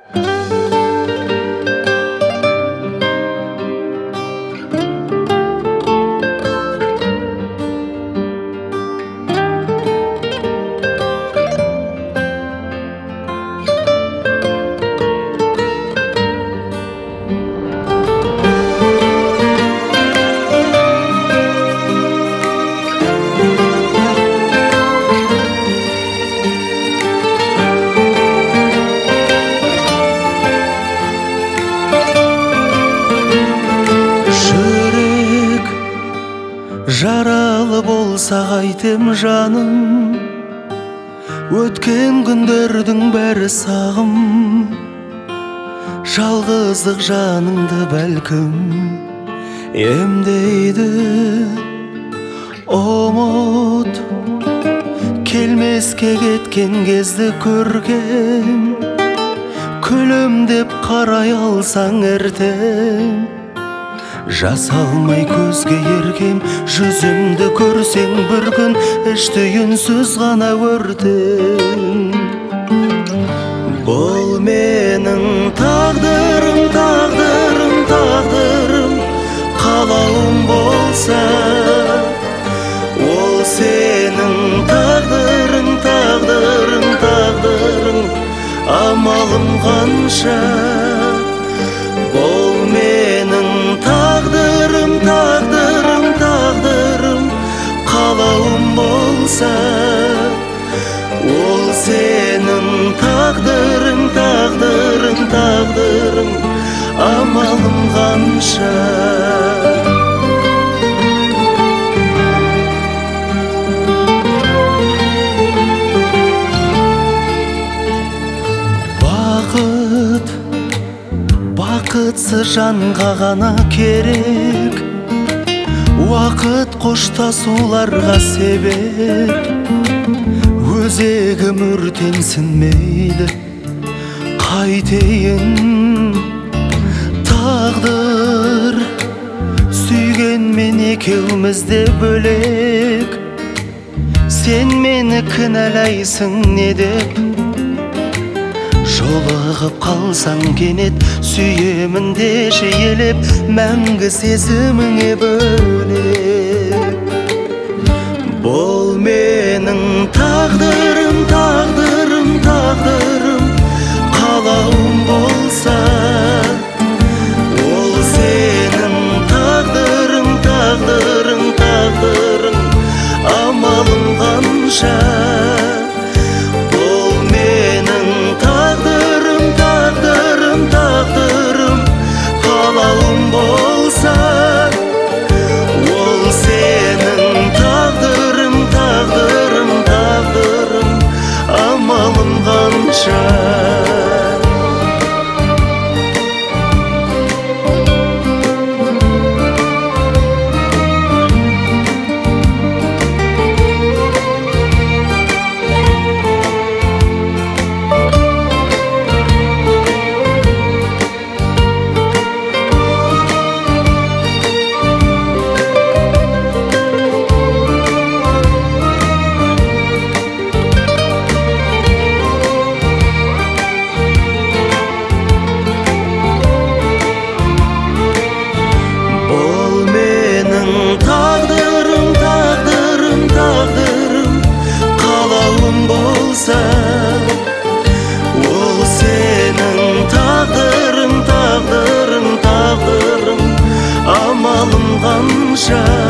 Жаралы болса қайтем жаным, өткен күндердің бәрі сағым. Жалғыздық жаныңды бәлкім емдейді. Ұмыт келмеске кеткен кезді көргем, күлімдеп қарай алсаң ертең. Жас алмай көзге еркем, жүзімді көрсең бір күн, ішті үнсіз ғана өртең. Бұл менің тағдырым, тағдырым, тағдырым, қалауым болса, ол сенің тағдырың, тағдырың, тағдырың, амалым қанша. Бұл менің тағдырым, тағдырым, тағдырым, қалауым болса, ол сенің тағдырың, тағдырың, тағдырың, амалым қанша. Бақытсыз жанға ғана керек, уақыт қоштасуларға себеп. Өзегім өртенсін мейлі, қайтейін. Тағдыр сүйгенмен екеумізде бөлек, сен мені кінәлайсың не деп. Жолығып қалсаң кенет, сүйемін деші елеп, мәңгі сезіміңе бөлеп. Бұл менің тағдырым, тағдырым, тағдырым, қалауым болса, ол сенің тағдырың, тағдырың, тағдырың, амалым қанша. Қалауым болса, ол сенің тағдырың, тағдырың, тағдырың, амалым қанша. Тағдырым, тағдырым, тағдырым, қалауым болса, ол сенің тағдырың, тағдырың, тағдырың, амалым қанша.